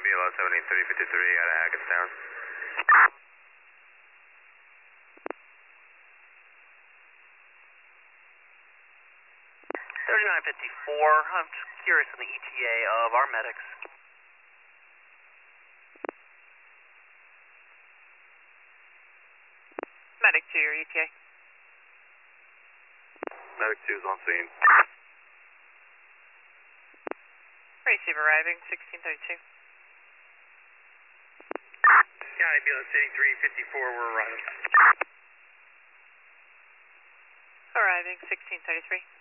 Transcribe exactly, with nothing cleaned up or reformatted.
B L O seventeen thirty fifty-three out of Hackettstown. thirty-nine fifty-four, I'm just curious on the E T A of our medics. Medic two, your E T A. Medic two is on scene. Receive arriving, sixteen thirty-two. County B L O City three fifty-four, we're arriving. Arriving, sixteen thirty-three.